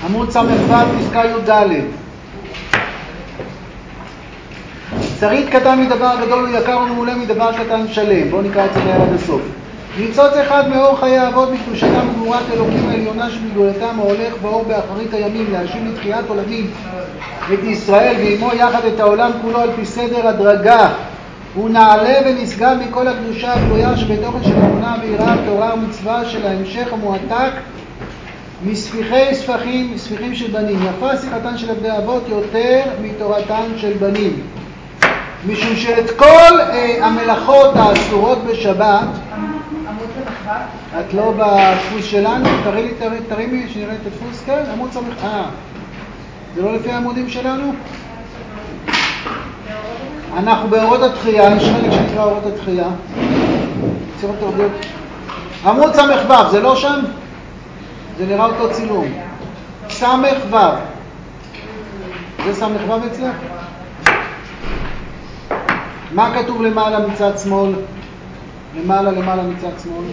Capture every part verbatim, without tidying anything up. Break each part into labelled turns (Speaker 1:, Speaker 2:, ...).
Speaker 1: עמוד סמ"ו, פסקה י"ד. שריד קטן מדבר גדול ויקר ומעולה מדבר קטן שלם. בואו נקרא את זה מהר עד הסוף. ניצוץ אחד מאור חיי אבות בקדושתם וגבורת אלוקים העליונה שבגדולתם ההולך באור באחרית הימים להשיב לתחיית עולמים את ישראל ועמו יחד את העולם כולו על פי סדר הדרגה. הוא נעלה ונשגב מכל הקדושה הגלויה שבתוכן של אמונה ויראה תורה ומצווה של ההמשך המועתק מספיחי ספחים, ספיחים של בנים. יפה שיחתן של עבדי אבות יותר מתורתן של בנים. משום שאת כל אה, המלאכות האסורות בשבת, את לא בדפוס שלנו, תראי לי, תראי, תראי לי שנראה את הדפוס, כן, עמוד סמך, אה, זה לא לפי העמודים שלנו? אנחנו באורות התחייה, יש חלק שנקרא אורות התחייה. יצירות תרביות. עמוד סמ"ו, זה לא שם? זה נראה אותו צילום. סמ"ו. זה סמ"ו אצלך? מה כתוב למעלה מצד שמאל? למעלה למעלה מצד שמאל.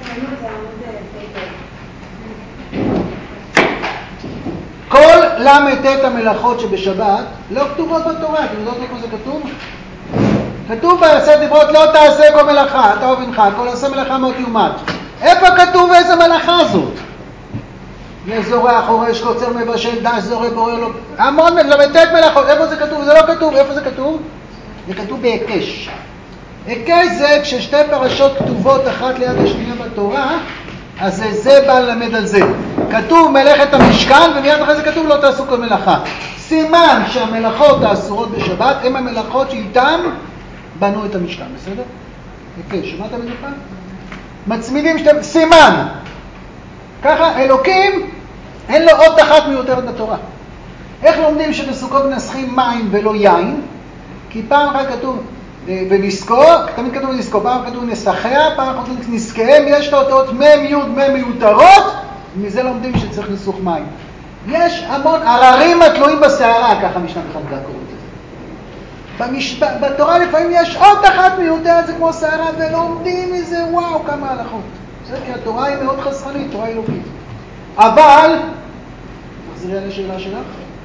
Speaker 1: כל למ"ט המלאכות שבשבת לא כתובות בתורה. אתם יודעות איפה זה כתוב? כתוב בעשרת דיברות לא תעשה כל מלאכה, אתה ובנך, כל עשה מלאכה מות יומת. איפה כתוב איזה מלאכה זאת? יש זורע, חורש, קוצר, מבשל, דש, זורע, בורר, לא... המון למ"ט מלאכות. איפה זה כתוב? זה לא כתוב. איפה זה כתוב? זה כתוב בהיקש. היקש זה כששתי פרשות כתובות אחת ליד השנייה בתורה, אז זה, זה בא ללמד על זה. כתוב מלאכת המשכן, ומיד אחרי זה כתוב לא תעשו כל מלאכה. סימן שהמלאכות האסורות בשבת הם המלאכות שאיתן בנו את המשכן, בסדר? היקש, שמעתם את זה פעם? מצמידים שתי... סימן. ככה אלוקים אין לו עוד אחת מיותרת בתורה. איך לומדים שבסוכות מנסחים מים ולא יין? כי פעם אחת כתוב ונזכור, תמיד כתוב ונזכור, פעם כתוב נסחיה, פעם כתוב נזכיהם, יש את האותות מם יוד מם מיותרות, ומזה לומדים שצריך ניסוך מים. יש המון עררים התלויים בסערה, ככה משנה בחנוכה קוראים את זה. במש... בתורה לפעמים יש עוד אחת מיותרת, זה כמו סערה, ולומדים מזה, וואו, כמה הלכות. זה כי התורה היא מאוד חסכנית, תורה אלוקית. אבל, נחזרי על השאלה שלך.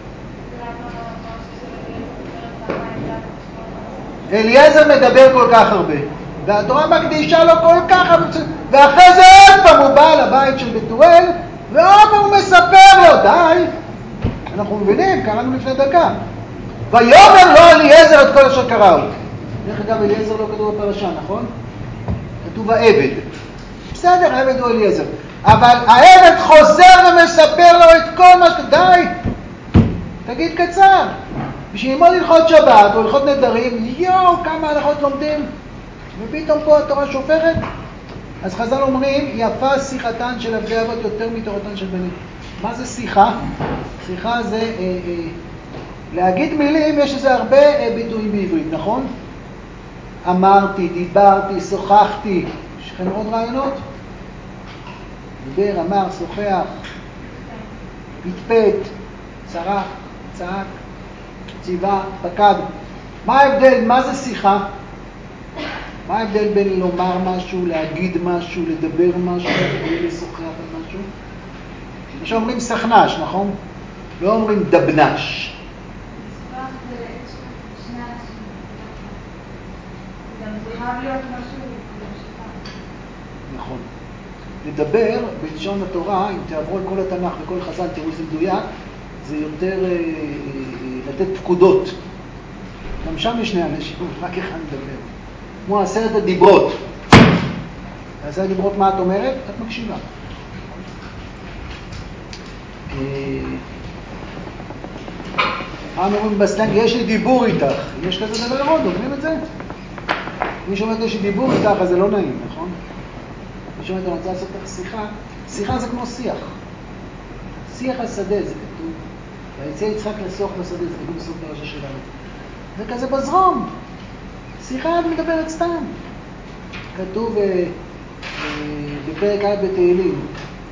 Speaker 1: אליעזר מדבר כל כך הרבה, והתורה מקדישה לו כל כך הרבה, ואחרי זה עוד פעם הוא בא לבית של בתואל, ועוד פעם הוא מספר לו, די, אנחנו מבינים, קראנו לפני דקה, ויאמר לו אליעזר את כל אשר קראו. דרך אגב, אליעזר לא כתוב בפרשה, נכון? כתוב העבד. בסדר, העבד הוא אליעזר, אבל העבד חוזר ומספר לו את כל מה ש... די, תגיד קצר. בשביל ללמוד הלכות שבת או הלכות נדרים, יואו, כמה הלכות לומדים, ופתאום פה התורה שופרת. אז חז"ל אומרים, יפה שיחתן של עבדי אבות יותר מתורתן של בנים. מה זה שיחה? שיחה זה, אה, אה, להגיד מילים, יש לזה הרבה אה, ביטויים בעברית, נכון? אמרתי, דיברתי, שוחחתי, יש לכם עוד רעיונות? דיבר, אמר, שוחח, פטפט, צרח, צעק, ציווה, פקד. מה ההבדל? מה זה שיחה? מה ההבדל בין לומר משהו, להגיד משהו, לדבר משהו, לשוחח על משהו? עכשיו אומרים סכנש, נכון? לא אומרים דבנש. נכון. לדבר בלשון התורה, אם תעברו על כל התנ"ך וכל חז"ל, תראו זה מדויק, זה יותר אה, אה, לתת פקודות. גם שם יש שני אנשים, רק אחד מדבר. כמו עשרת הדיברות. עשרת הדיברות, מה את אומרת? את מקשיבה. מה אומרים בסלנג? יש לי דיבור איתך. יש כזה דבר עוד, אומרים את זה? מי שאומרת יש לי דיבור איתך, אז זה לא נעים, נכון? מי שאומרת, אני רוצה לעשות לך שיחה. שיחה זה כמו שיח. שיח השדה, זה כתוב. ויצא יצחק לשוח בשדה, זה כתוב בסוף פרשה שלנו. זה כזה בזרום. שיחה את מדברת סתם. כתוב אה, אה, בפרק א' בתהילים.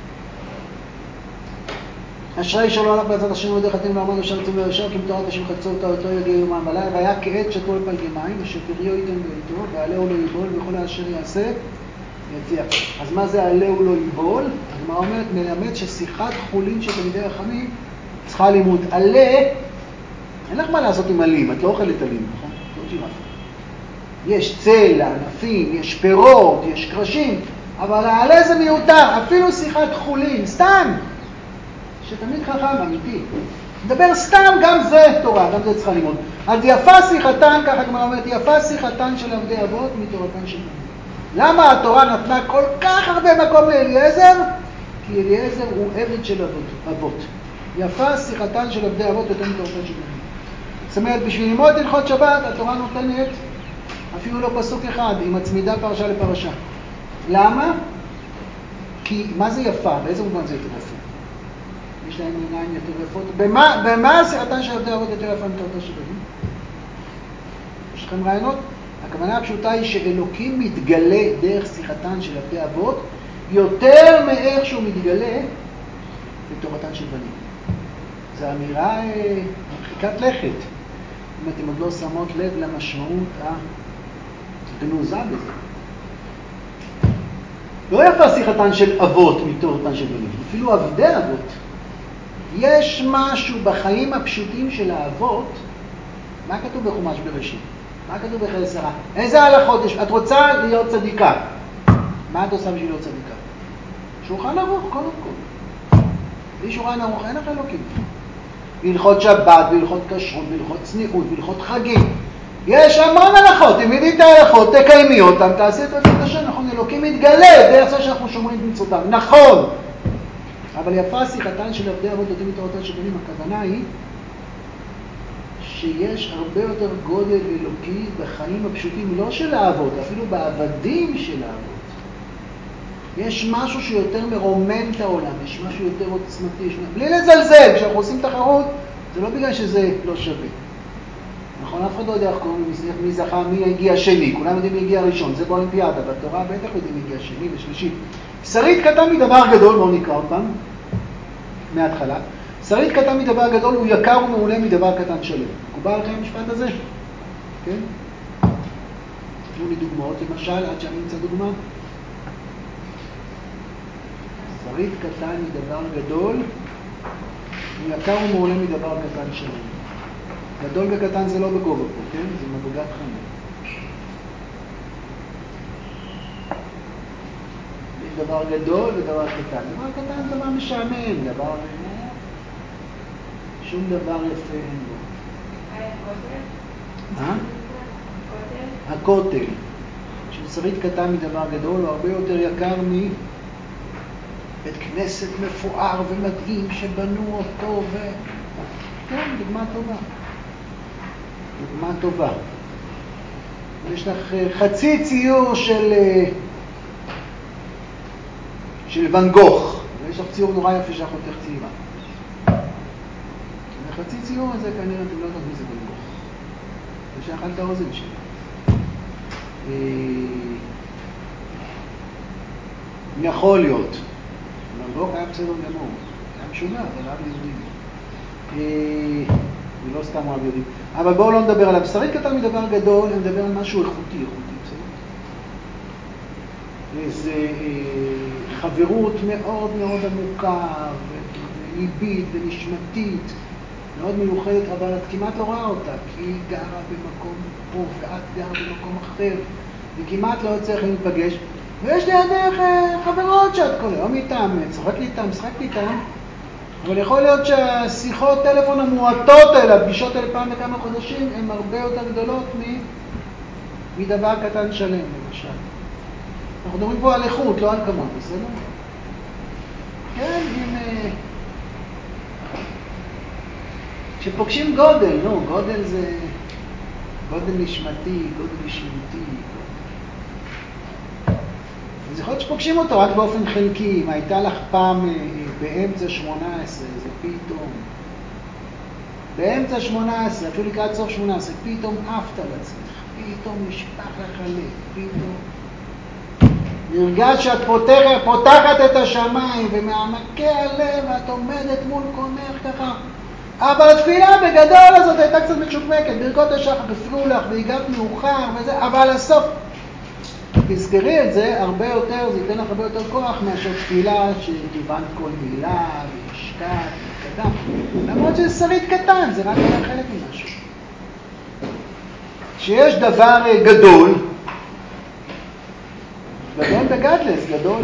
Speaker 1: אשרי שלא הלך בעצת השם ודרך חתים לעמוד אשר יצאו וישר כי מתורת השם חצו אותה אותו יגיע יומם ולילה והיה כעת שתו על פלגי מים ושפריו ייתן בעיתו ועלהו לא יבול וכל אשר יעשה יציע. אז מה זה עלהו לא יבול? אז מה אומרת? מלמד ששיחת חולין של תלמידי חכמים צריכה לימוד. עלה, אין לך מה לעשות עם עלים, את לא אוכלת עלים, נכון? לא ג'ירפה. יש צל, ענפים, יש פירות, יש קרשים, אבל העלה זה מיותר, אפילו שיחת חולין, סתם. שתמיד חכם, אמיתי. מדבר סתם, גם זה תורה, גם זה צריכה לימוד. אז יפה שיחתן, ככה כמו אומרת, יפה שיחתן של עבדי אבות מתורתן של בנים. למה התורה נתנה כל כך הרבה מקום לאליעזר? כי אליעזר הוא עבד של אבות. אבות. יפה שיחתן של עבדי אבות יותר מתורתן של בנים. זאת אומרת, בשביל ללמוד הלכות שבת, התורה נותנת אפילו לא פסוק אחד, היא מצמידה פרשה לפרשה. למה? כי מה זה יפה? באיזה מובן זה יותר יפה? יש להם עיניים יותר יפות. במה, במה שיחתן של עבדי אבות יותר יפה מתורתן של בנים? יש לכם רעיונות? הכוונה הפשוטה היא שאלוקים מתגלה דרך שיחתן של עבדי אבות יותר מאיך שהוא מתגלה בתורתן של בנים. זו אמירה מרחיקת לכת. אם אתם עוד לא שמות לב למשמעות הגנוזה בזה. לא יפה שיחתן של אבות מתורתן של בנים, אפילו עבדי אבות. יש משהו בחיים הפשוטים של האבות, מה כתוב בחומש בראשית? מה כתוב בחיי שרה? איזה הלכות יש? את רוצה להיות צדיקה. מה את עושה בשביל להיות צדיקה? שולחן ערוך, קודם כל. בלי שולחן ערוך אין לך אלוקים. בהלכות שבת, בהלכות כשרות, בהלכות צניעות, בהלכות חגים. יש המון הלכות, תמידי את ההלכות, תקיימי אותם, תעשי את רצון השם, נכון, אלוקים מתגלה, דרך זה שאנחנו שומרים את מצוותיו, נכון. אבל יפה שיחתן של עבדי אבות יותר מתורתן של בנים, הכוונה היא שיש הרבה יותר גודל אלוקי בחיים הפשוטים, לא של האבות, אפילו בעבדים של האבות. יש משהו שיותר מרומם את העולם, יש משהו יותר עוצמתי, יש... בלי לזלזל, כשאנחנו עושים תחרות, זה לא בגלל שזה לא שווה. נכון, אף אחד לא יודע איך קוראים מי זכה, מי הגיע שני, כולם יודעים מי הגיע ראשון, זה באולימפיאדה, בתורה בטח יודעים מי הגיע שני ושלישי. שרית קטן מדבר גדול, בואו נקרא עוד פעם, מההתחלה. שרית קטן מדבר גדול הוא יקר ומעולה מדבר קטן שלם. מקובל לכם המשפט הזה? כן? תנו לי דוגמאות למשל, עד שאני אמצא דוגמה. שרית קטן מדבר גדול הוא יקר ומעולה מדבר קטן שלם. גדול וקטן זה לא בגובה פה, כן? זה מבוגת חמור. יש דבר גדול ודבר קטן. דבר קטן זה דבר משעמם, דבר... שום דבר יפה אין בו. מה? הכותל. ששרית קטן מדבר גדול הוא הרבה יותר יקר מבית כנסת מפואר ומדהים שבנו אותו ו... כן, דוגמה טובה. דוגמה טובה. יש לך חצי ציור של של ואן גוך. ויש לך ציור נורא יפה שאנחנו יותר צעירה. וחצי ציור הזה כנראה אתם לא יודעת מי זה ואן גוך. זה שאכל את האוזן שלי. יכול להיות. ואן גוך היה בסדר גמור. היה משוגע, אבל אהב יהודים. ולא סתם אוהב יהודים. אבל בואו לא נדבר עליו. שרית קטן מדבר גדול, אני מדבר על משהו איכותי, איכותי, בסדר? איזו חברות מאוד מאוד עמוקה, וליבית ונשמתית, מאוד מיוחדת, אבל את כמעט לא רואה אותה, כי היא גרה במקום פה, ואת גרה במקום אחר, וכמעט לא יוצא איך להיפגש. ויש לידך חברות שאת כל היום איתם, צחקתי איתם, שחקתי איתם, אבל יכול להיות שהשיחות טלפון המועטות האלה, הפגישות האלה פעם בכמה חודשים, הן הרבה יותר גדולות מדבר קטן שלם, למשל. אנחנו מדברים פה על איכות, לא על כמות, בסדר? כן, אם... כשפוגשים גודל, נו, גודל זה... גודל נשמתי, גודל נשמתי. אז יכול להיות שפוגשים אותו רק באופן חלקי. אם הייתה לך פעם באמצע שמונה עשרה, זה פתאום. באמצע שמונה עשרה, אפילו לקראת סוף שמונה עשרה, פתאום עפת על עצמך. פתאום נשפך לך הלב, פתאום. נרגש שאת פותחת, פותחת את השמיים ומעמקי הלב ואת עומדת מול קונך ככה. אבל התפילה בגדול הזאת הייתה קצת משוקמקת. ברכות השחר הפריעו לך והגעת מאוחר וזה, אבל הסוף. תזכרי את זה הרבה יותר, זה ייתן לך הרבה יותר כוח מאשר תפילה שכיוונת כל מילה מושקע, מתקדם. למרות שזה שריד קטן, זה רק היה חלק ממשהו. כשיש דבר גדול, גדול בגדלס, גדול...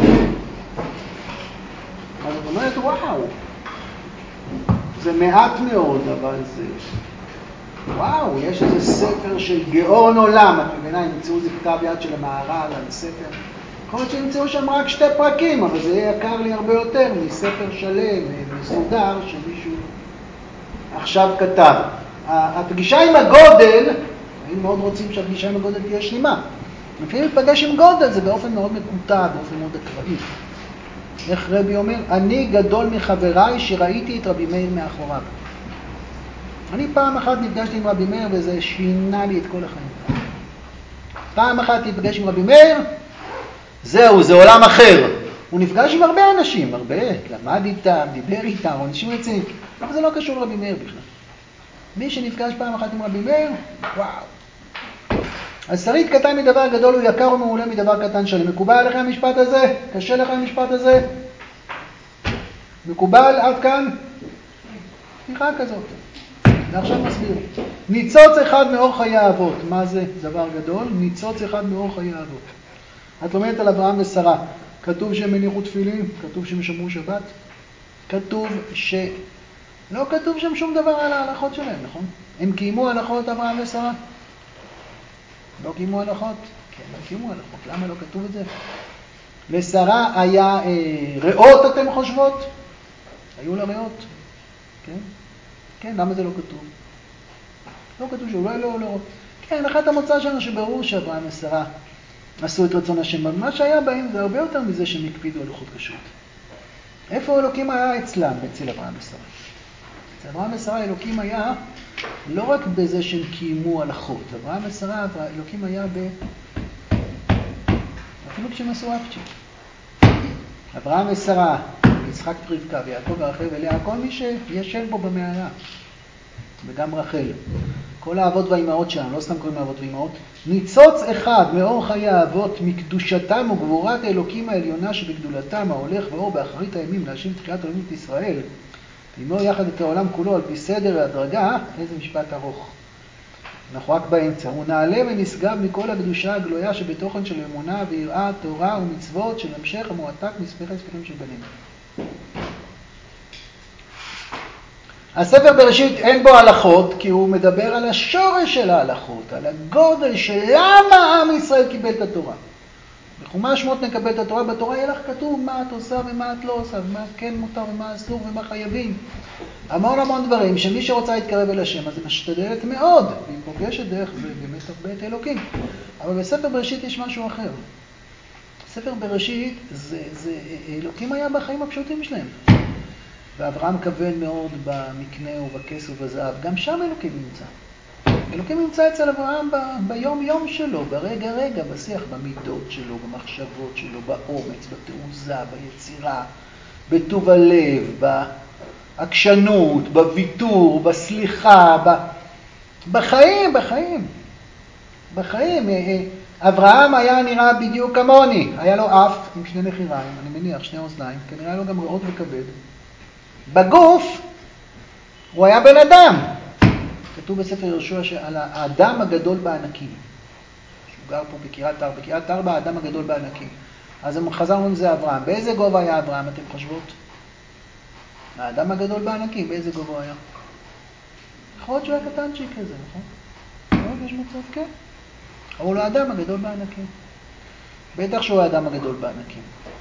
Speaker 1: אז את אומרת, וואו, זה מעט מאוד, אבל זה... וואו, יש איזה ספר של גאון עולם, את מבינה, ימצאו איזה כתב יד של המהר"ל על הספר. יכול להיות שימצאו שם רק שתי פרקים, אבל זה יהיה יקר לי הרבה יותר מספר שלם, מסודר, שמישהו עכשיו כתב. הפגישה עם הגודל, הם מאוד רוצים שהפגישה עם הגודל תהיה שלימה. לפעמים להתפגש עם גודל זה באופן מאוד מקוטע, באופן מאוד אקראי. איך רבי אומר? אני גדול מחבריי שראיתי את רבי מאיר מאחוריו. אני פעם אחת נפגשתי עם רבי מאיר וזה שינה לי את כל החיים. פעם אחת נפגש עם רבי מאיר, זהו, זה עולם אחר. הוא נפגש עם הרבה אנשים, הרבה, למד איתם, דיבר איתם, אנשים רציניים, אבל זה לא קשור לרבי מאיר בכלל. מי שנפגש פעם אחת עם רבי מאיר, וואו. אז שריד קטן מדבר גדול הוא יקר ומעולה מדבר קטן שלי. מקובל עליכם המשפט הזה? קשה לכם המשפט הזה? מקובל עד כאן? פתיחה כזאת. ועכשיו מסביר. ניצוץ אחד מאור חיי האבות. מה זה דבר גדול? ניצוץ אחד מאור חיי האבות. את לומדת על אברהם ושרה. כתוב שהם הניחו תפילין, כתוב שהם שמרו שבת. כתוב ש... לא כתוב שם שום דבר על ההלכות שלהם, נכון? הם קיימו הלכות אברהם ושרה? לא קיימו הלכות? כן, לא קיימו הלכות. למה לא כתוב את זה? לשרה היה אה, ראות, אתם חושבות? היו לה ראות? כן? כן, למה זה לא כתוב? לא כתוב שאולי לא, לא. כן, אחת המוצא שלנו שברור שאברהם ושרה עשו את רצון השם. מה שהיה בהם זה הרבה יותר מזה שהם הקפידו על לוחות כשרות. איפה אלוקים היה אצלם, אצל אברהם ושרה? אצל אברהם ושרה אלוקים היה לא רק בזה שהם קיימו הלכות. אברהם ושרה, אלוקים היה ב... אפילו כשהם עשו אפצ'י. אברהם ושרה, יצחק ורבקה ויעקב ורחל ולאה, כל מי שישן פה במערה, וגם רחל. כל האבות והאימהות שלנו, לא סתם קוראים האבות ואימהות, ניצוץ אחד מאור חיי האבות, מקדושתם וגבורת האלוקים העליונה שבגדולתם ההולך ואור באחרית הימים להשיב תחיית עולמות ישראל, לימור יחד את העולם כולו על פי סדר והדרגה. איזה משפט ארוך. אנחנו רק באמצע. הוא נעלה ונשגב מכל הקדושה הגלויה שבתוכן של אמונה ויראה, תורה ומצוות של המשך המועתק מספר הספרים של בנים. הספר בראשית אין בו הלכות, כי הוא מדבר על השורש של ההלכות, על הגודל של למה עם ישראל קיבל את התורה. בחומש שמות נקבל את התורה, בתורה יהיה לך כתוב מה את עושה ומה את לא עושה, ומה כן מותר ומה אסור ומה חייבים. המון המון דברים שמי שרוצה להתקרב אל השם, אז היא משתדלת מאוד, והיא פוגשת דרך זה באמת הרבה את אלוקים. אבל בספר בראשית יש משהו אחר. ספר בראשית, זה, זה, אלוקים היה בחיים הפשוטים שלהם. ואברהם כוון מאוד במקנה ובכס ובזהב, גם שם אלוקים נמצא. אלוקים נמצא אצל אברהם ב- ביום יום שלו, ברגע רגע, בשיח, במידות שלו, במחשבות שלו, באומץ, בתעוזה, ביצירה, בטוב הלב, בעקשנות, בוויתור, בסליחה, ב... בחיים, בחיים. בחיים. אברהם היה נראה בדיוק כמוני, היה לו אף עם שני נחיריים, אני מניח, שני אוזניים, כנראה לו גם ראות וכבד. בגוף הוא היה בן אדם. כתוב בספר יהושע שעל האדם הגדול בענקים. שהוא גר פה בקירת ארבע. בקירת ארבע, האדם הגדול בענקים. אז הם חזרנו עם זה אברהם. באיזה גובה היה אברהם, אתם חושבות? האדם הגדול בענקים, באיזה גובה הוא היה? יכול להיות שהוא היה קטנצ'יק כזה, נכון? לא, יש מצב, כן. אבל הוא לא האדם הגדול בענקים. בטח שהוא האדם הגדול בענקים.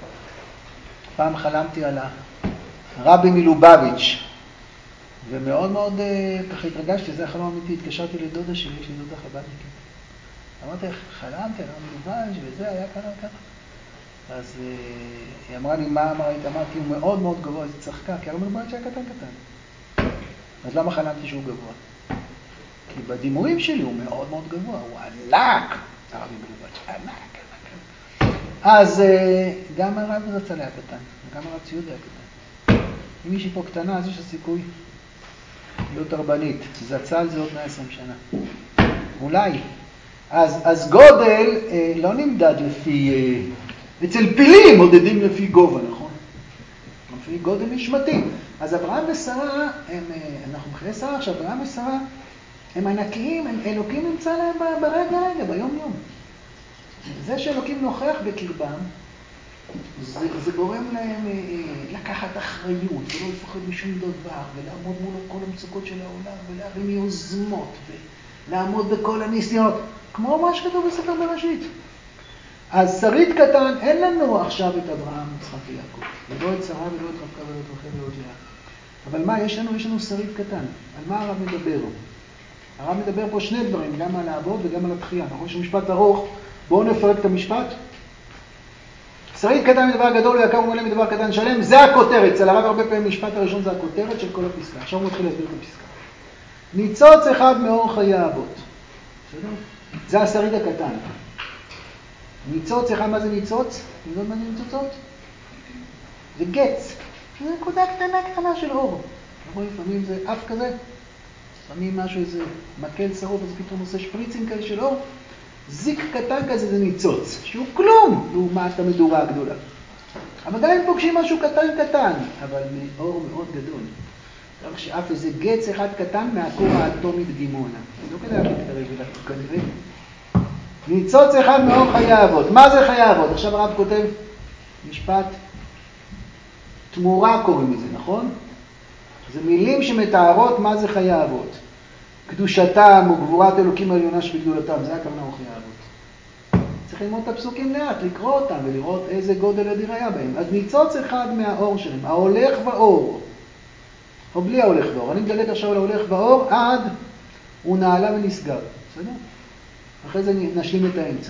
Speaker 1: פעם חלמתי על הרבי מלובביץ', ומאוד מאוד ככה התרגשתי, זה החלום אמיתי, התקשרתי לדודה שלי, יש לי דודה חב"דניקית. אמרתי, חלמתי על הרבי מלובביץ' וזה היה ככה וככה. אז היא אמרה לי, מה אמרית? אמרתי, הוא מאוד מאוד גבוה, אז היא צחקה, כי הרבי מלובביץ' היה קטן קטן. אז למה חלמתי שהוא גבוה? כי בדימויים שלי הוא מאוד מאוד גבוה, הוא ענק, הרבי מלובביץ', ענק, ענק. אז גם הרב זצ"ל היה קטן, וגם הרב ציוד היה קטן. אם מישהי פה קטנה, אז יש הסיכוי להיות הרבנית. זצ"ל זה עוד מאה ועשרים שנה. אולי. אז, אז גודל אה, לא נמדד לפי... אה, אצל פילים מודדים לפי גובה, נכון? לפי גודל נשמתי. אז אברהם ושרה, הם, אנחנו בחיי שרה, עכשיו אברהם ושרה, הם ענקיים, הם, אלוקים נמצא להם ברגע רגע, ביום יום. זה שאלוקים נוכח בקרבם, זה, זה גורם להם לקחת אחריות, ולא לפחד משום דבר, ולעמוד מול כל המצוקות של העולם, ולהרים יוזמות, ולעמוד בכל הניסיונות, כמו מה שכתוב בספר בראשית. אז שרית קטן, אין לנו עכשיו את אברהם, יצחק ויעקב, ולא את שרה, ולא את רבקה, ולא את רחל, ולא את לאה. אבל מה, יש לנו, יש לנו שרית קטן. על מה הרב מדבר? הרב מדבר פה שני דברים, גם על העבוד וגם על התחייה. נכון שמשפט ארוך, בואו נפרק את המשפט. שרית קטן מדבר גדול ויקר ומלא מדבר קטן שלם, זה הכותרת. אצל הרב הרבה פעמים המשפט הראשון זה הכותרת של כל הפסקה. עכשיו הוא מתחיל להסביר את הפסקה. ניצוץ אחד מאור חיי האבות. בסדר? זה השריד הקטן. ניצוץ אחד, מה זה ניצוץ? אתם יודעים מה זה ניצוצות? זה גץ. זה נקודה קטנה קטנה של אור. אנחנו לפעמים זה אף כזה, שמים משהו, איזה מקל שרוף, אז פתאום עושה שפריצים כאלה של אור. זיק קטן כזה זה ניצוץ, שהוא כלום לעומת המדורה הגדולה. אבל גם אם פוגשים משהו קטן קטן, אבל מאור מאוד גדול. כך שאף איזה גץ אחד קטן מהכור האטומית דימונה. לא כדאי להתקרב אליו כנראה. ניצוץ אחד מאור חיי האבות. מה זה חיי האבות? עכשיו הרב כותב משפט תמורה קוראים לזה, נכון? זה מילים שמתארות מה זה חיי האבות. קדושתם וגבורת אלוקים העליונה שבגדולתם, זה הכוונה הוא חיי האבות. צריך ללמוד את הפסוקים לאט, לקרוא אותם ולראות איזה גודל אדיר היה בהם. אז ניצוץ אחד מהאור שלהם, ההולך ואור, או בלי ההולך ואור. אני מדלג עכשיו על ההולך ואור עד הוא נעלה ונסגר. בסדר? אחרי זה נשלים את האמצע.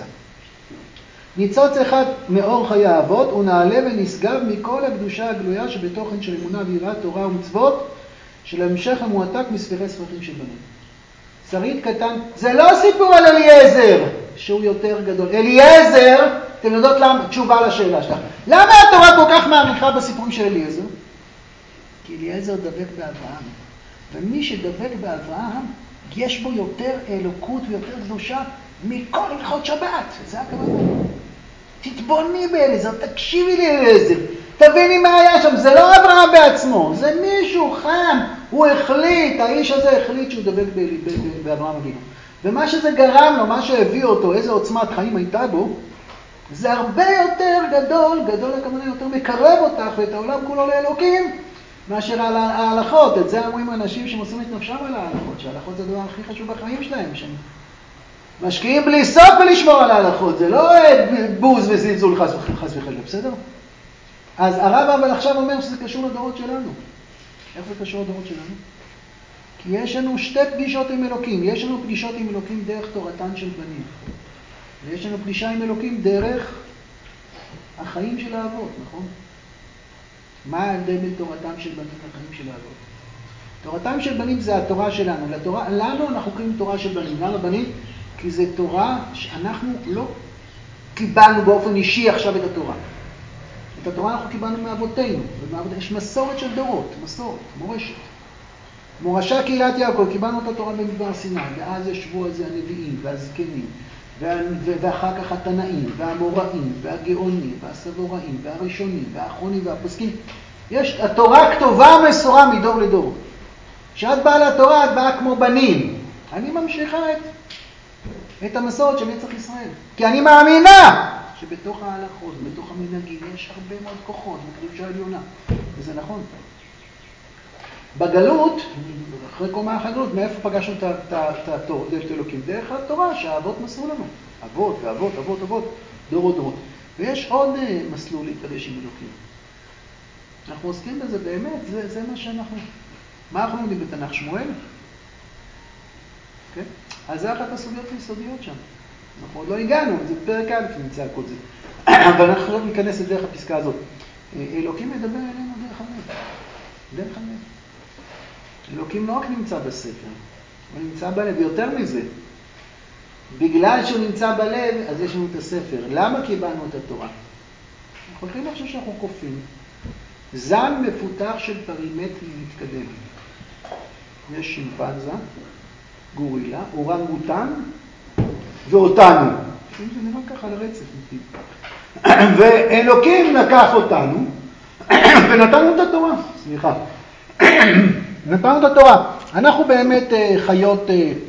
Speaker 1: ניצוץ אחד מאור חיי האבות הוא נעלה ונסגב מכל הקדושה הגלויה שבתוכן של אמונה ויראת תורה ומצוות של המשך המועתק מספרי ספרים של בנים. שרית קטן, זה לא סיפור על אליעזר שהוא יותר גדול. אליעזר, אתם יודעות למה, תשובה לשאלה שלך. למה התורה כל כך מעריכה בסיפורים של אליעזר? כי אליעזר דבק באברהם. ומי שדבק באברהם, יש בו יותר אלוקות ויותר קדושה מכל הלכות שבת. זה הכוונה. תתבוני באליעזר, תקשיבי לאליעזר, תביני מה היה שם. זה לא אברהם בעצמו, זה מישהו חם. הוא החליט, האיש הזה החליט שהוא דבק באברהם אבינו. ומה שזה גרם לו, מה שהביא אותו, איזה עוצמת חיים הייתה בו, זה הרבה יותר גדול, גדול הכוונה יותר מקרב אותך ואת העולם כולו לאלוקים, מאשר על ההלכות. את זה אומרים אנשים שמוסרים את נפשם על ההלכות, שההלכות זה הדבר הכי חשוב בחיים שלהם, שהם משקיעים בלי סוף ולשמור על ההלכות. זה לא בוז וזלזול חס וחלילה, בסדר? אז הרב אבל עכשיו אומר שזה קשור לדורות שלנו. איך זה קשור לדורות שלנו? כי יש לנו שתי פגישות עם אלוקים. יש לנו פגישות עם אלוקים דרך תורתן של בנים. ויש לנו פגישה עם אלוקים דרך החיים של האבות, נכון? מה ההבדל בין תורתם של בנים לחיים של האבות? תורתם של בנים זה התורה שלנו. לתורה, לנו אנחנו קוראים תורה של בנים. למה בנים? כי זה תורה שאנחנו לא קיבלנו באופן אישי עכשיו את התורה. את התורה אנחנו קיבלנו מאבותינו. יש מסורת של דורות, מסורת, מורשת. מורשה קהילת יעקב, קיבלנו את התורה במדבר סיני, ואז ישבו על זה הנביאים והזקנים, ואחר כך התנאים, והאמוראים, והגאונים, והסבוראים, והראשונים, והאחרונים והפוסקים. יש, התורה כתובה מסורה מדור לדור. כשאת באה לתורה, את באה כמו בנים. אני ממשיכה את, את המסורת של נצח ישראל. כי אני מאמינה שבתוך ההלכות, בתוך המנהגים, יש הרבה מאוד כוחות, בקדושה עליונה. וזה נכון. בגלות, אחרי קומה החגלות, מאיפה פגשנו את אלוקים? דרך התורה שהאבות מסרו לנו. אבות ואבות, אבות, אבות, דורות, דורות. ויש עוד מסלול להתקדש עם אלוקים. אנחנו עוסקים בזה באמת, זה, זה מה שאנחנו... מה אנחנו לומדים בתנ"ך? שמואל? Okay? אז זה אחת הסוגיות היסודיות שם. אנחנו עוד לא הגענו, זה פרק א' נמצא כל זה. אבל אנחנו לא ניכנס לדרך הפסקה הזאת. אלוקים מדבר אלינו דרך הלב. דרך הלב. אלוקים לא רק נמצא בספר, הוא נמצא בלב. יותר מזה, בגלל שהוא נמצא בלב, אז יש לנו את הספר. למה קיבלנו את התורה? אנחנו הולכים לחשוב שאנחנו קופים. זן מפותח של פרימטרי מתקדם. יש שימפנזה, גורילה, אורנגוטן ואותנו. זה נראה ככה לרצף. ואלוקים לקח אותנו, ונתנו את התורה, סליחה. נתנו את התורה. אנחנו באמת חיות,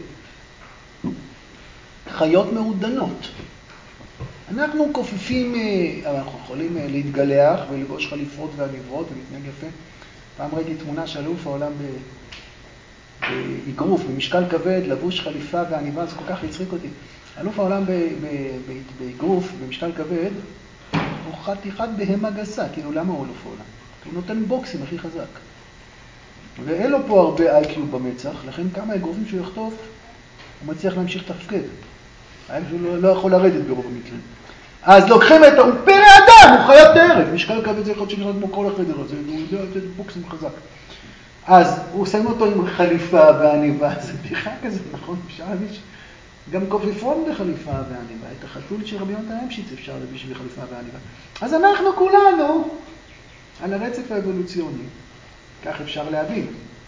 Speaker 1: חיות מעודנות. אנחנו כופפים, אנחנו יכולים להתגלח ולבוש חליפות ועניבות ולהתנהג יפה. פעם ראיתי תמונה של אלוף העולם באגרוף, במשקל כבד, לבוש חליפה ועניבה, זה כל כך הצחיק אותי. אלוף העולם באגרוף, במשקל כבד, הוא חתיכת בהמה גסה, כאילו למה הוא אלוף העולם? הוא נותן בוקסים הכי חזק. ואין לו פה הרבה איי קיו במצח, לכן כמה אגרופים שהוא יחטוף, הוא מצליח להמשיך תפקד. האם שהוא לא, לא יכול לרדת ברוב המקרים. אז לוקחים את, הוא פרא אדם, הוא חיית טרף, משקל כבד זה יכול שנראה כמו כל החדר הזה, הוא יודע לתת בוקסים חזק. אז הוא שם אותו עם חליפה ועניבה, זה בדיחה כזה, נכון? אפשר להביש. גם כופפון בחליפה ועניבה, את החתול של רבי יונתן אייבשיץ אפשר להביש בחליפה ועניבה. אז אנחנו כולנו על הרצף האבולוציוני, כך אפשר להבין.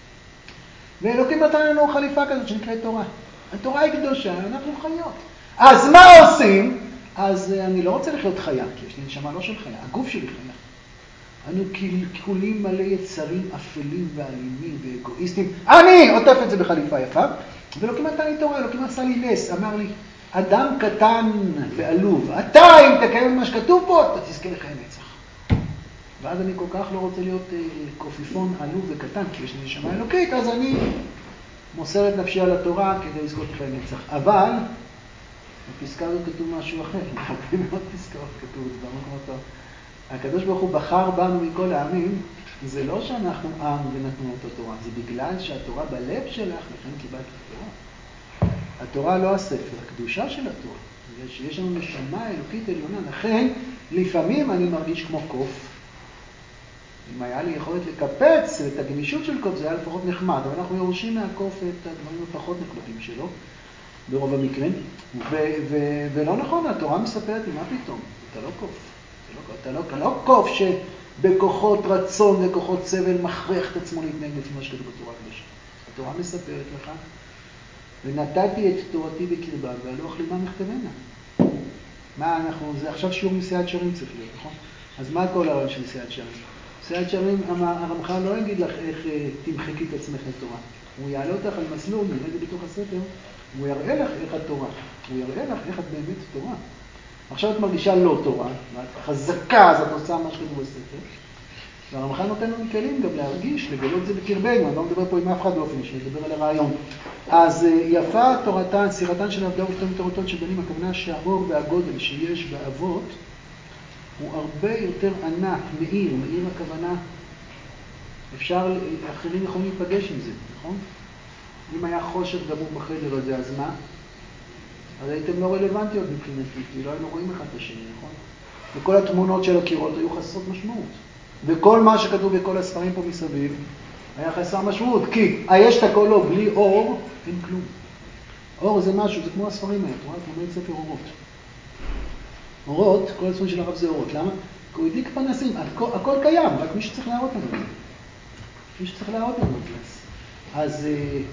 Speaker 1: ואלוקים נתן לנו חליפה כזאת שנקראת תורה. התורה היא קדושה, אנחנו חיות. אז מה עושים? אז אני לא רוצה לחיות חיה, כי יש לי נשמה לא של חיה, הגוף שלי חיה. אנו כולים מלא יצרים אפלים ואלימים ואגואיסטים. אני עוטף את זה בחליפה יפה, ואלוקים נתן לי תורה, אלוקים עשה לי נס, אמר לי, אדם קטן ועלוב, אתה אם תקיים מה שכתוב פה, אתה תזכה לחיי נצח. ואז אני כל כך לא רוצה להיות קופיפון עלוב וקטן, כי יש לי נשמה אלוקית, אז אני מוסר את נפשי על התורה כדי לזכות לחיי נצח. אבל בפסקה הזאת כתוב משהו אחר, הרבה מאוד פסקאות כתוב, במקומות טוב. הקדוש ברוך הוא בחר בנו מכל העמים, זה לא שאנחנו עם ונתנו את התורה, זה בגלל שהתורה בלב שלך, לכן קיבלת את התורה. התורה לא הספר, הקדושה של התורה. יש, יש לנו נשמה אלוקית עליונה, לכן לפעמים אני מרגיש כמו קוף. אם היה לי יכולת לקפץ את הגמישות של קוף, זה היה לפחות נחמד, אבל אנחנו יורשים מהקוף את הדברים הפחות נחמדים שלו, ברוב המקרים, ו- ו- ולא נכון, התורה מספרת לי, מה פתאום? אתה לא קוף. אתה לא, אתה לא קוף שבכוחות רצון וכוחות סבל מכריח את עצמו להתנהג לפי מה שכתוב בתורה הקדושה. התורה מספרת לך, ונתתי את תורתי בקרבה, והלא אכלימה מכתבנה. מה אנחנו, זה עכשיו שיעור מסיעת שרים צריך להיות, נכון? אז מה כל הרעיון של מסיעת שרים? מסיעת שרים, הרמח"ל לא יגיד לך איך תמחקי את עצמך לתורה. הוא יעלה אותך על מסלול, נראה את זה בתוך הספר, הוא יראה לך איך התורה. הוא יראה לך איך את באמת תורה. עכשיו את מרגישה לא תורה, ואת חזקה, אז את עושה מה שכתוב בספר. והרמח"ל נותן לנו כלים גם להרגיש, לגלות זה בקרבנו. אני לא מדבר פה עם אף אחד באופן אישי, מדבר על הרעיון. אז יפה תורתן, סירתן של עבדה ושתיים תורתות של בנים, הכוונה שהאור והגודל שיש באבות, הוא הרבה יותר ענק, מאיר, מאיר הכוונה. אפשר, אחרים יכולים להיפגש עם זה, נכון? אם היה חושך גמור בחדר הזה, אז מה? אז הייתם לא רלוונטיות מבחינתי, כי לא היינו רואים אחד את השני, נכון? וכל התמונות של הקירות היו חסרות משמעות. וכל מה שכתוב בכל הספרים פה מסביב היה חסר משמעות, כי יש את הכל לא, בלי אור, אין כלום. אור זה משהו, זה כמו הספרים האלה, רואה? אתה אומר ספר אורות. אורות, כל הספרים של הרב זה אורות. למה? כי הוא הדליק פנסים, הכל, הכל קיים, רק מי שצריך להראות לנו את זה. מי שצריך להראות לנו את זה. אז...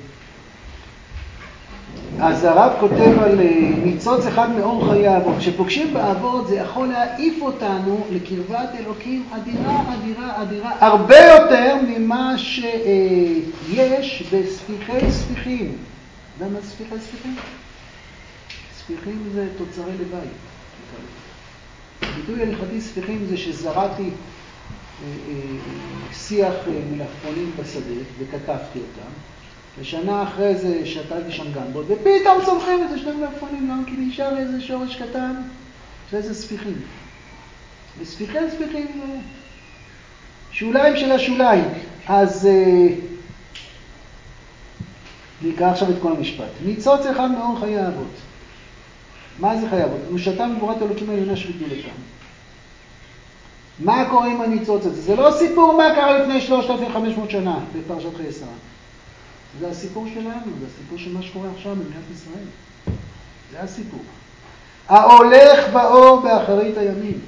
Speaker 1: אז הרב כותב על ניצוץ אחד מאור חיי האבות. כשפוגשים באבות זה יכול להעיף אותנו לקרבת אלוקים אדירה, אדירה, אדירה. הרבה יותר ממה שיש בספיחי ספיחים. למה ספיחי ספיחים? ספיחים זה תוצרי לוואי. הביטוי הלכתי ספיחים זה שזרעתי שיח מלפפונים בשדה וכתבתי אותם. ושנה אחרי זה שתלתי שם גמבות, ופתאום צומחים את זה שני מלפפונים, למה? כי נשאר איזה שורש קטן, ואיזה ספיחים. וספיחי ספיחים, שוליים של השוליים. אז נקרא עכשיו את כל המשפט. ניצוץ אחד מאור חיי האבות. מה זה חיי האבות? קדושתם וגבורת אלוקים העליונה שגדולתם. מה קורה עם הניצוץ הזה? זה לא סיפור מה קרה לפני שלושת אלפים וחמש מאות שנה בפרשת חיי שרה. זה הסיפור שלנו, זה הסיפור של מה שקורה עכשיו במדינת ישראל. זה הסיפור. ההולך באור באחרית הימים.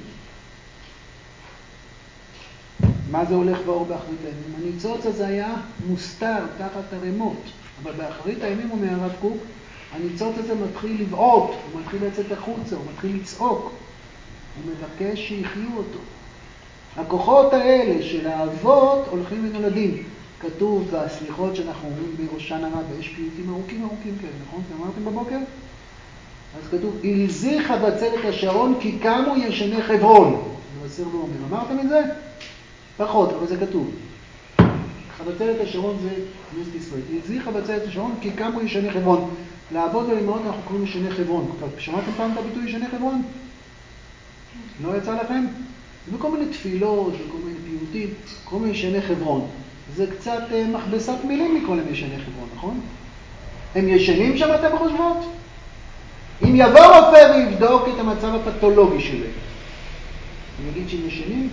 Speaker 1: מה זה הולך באור באחרית הימים? הניצוץ הזה היה מוסתר תחת הרמות, אבל באחרית הימים הוא מהרב קוק, הניצוץ הזה מתחיל לבעוט, הוא מתחיל לצאת החוצה, הוא מתחיל לצעוק, הוא מבקש שיחיו אותו. הכוחות האלה של האבות הולכים ונולדים. כתוב בסליחות שאנחנו אומרים בראשן הרב, ויש פיוטים ארוכים ארוכים כאלה, נכון? אתם אמרתם בבוקר? אז כתוב, הלזי חבצלת השרון כי קמו ישני חברון. מבשר לא אומר. אמרתם את זה? פחות, אבל זה כתוב. חבצלת השרון זה כנסת ישראל. הלזי חבצלת השרון כי קמו ישני חברון. לאבות ולאמהות אנחנו קוראים ישני חברון. שמעתם פעם את הביטוי ישני חברון? לא יצא לכם? וכל מיני תפילות וכל מיני פיוטים, כל מיני ישני חברון. זה קצת מכבסת מילים לקרוא להם ישני חברון, נכון? הם ישנים שם אתם חושבות? אם יבוא רופא ויבדוק את המצב הפתולוגי שלהם, אני אגיד שהם ישנים?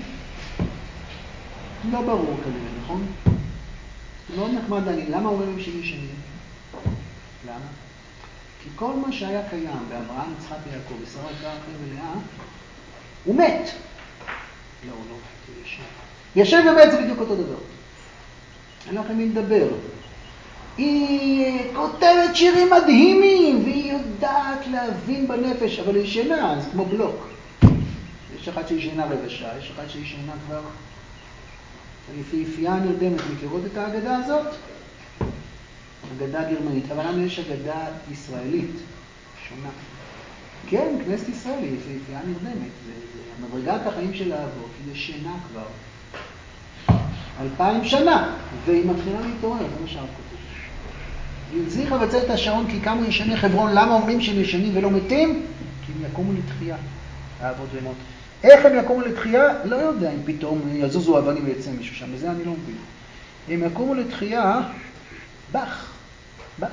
Speaker 1: לא ברור כנראה, נכון? מאוד נחמד לעניין. למה אומרים להם שהם ישנים? למה? כי כל מה שהיה קיים באברהם, יצחק ויעקב, ושרה, רחל ולאה, הוא מת. לא, לא, הוא ישן. ישן ומת זה בדיוק אותו דבר. אין לכם מי לדבר. היא כותבת שירים מדהימים, והיא יודעת להבין בנפש, אבל היא שינה, זה כמו בלוק. יש אחת שהיא שינה רבע שעה, יש אחת שהיא שינה כבר יפהפייה נרדמת. מכירות את האגדה הזאת? אגדה גרמנית, אבל לנו יש אגדה ישראלית, שונה. כן, כנסת ישראל היא יפהפייה נרדמת. זה, זה המדרגת החיים של האבות, היא ישנה כבר. אלפיים שנה, והיא מתחילה להתעורר, זה מה שהרב כותב. הלזי חבצלת השרון כי קמו ישני חברון. למה אומרים שהם ישנים ולא מתים? כי הם יקומו לתחייה, האבות ואימהות. איך הם יקומו לתחייה? לא יודע אם פתאום יזוזו אבנים ויצא מישהו שם, בזה אני לא מבין. הם יקומו לתחייה, בח, בח.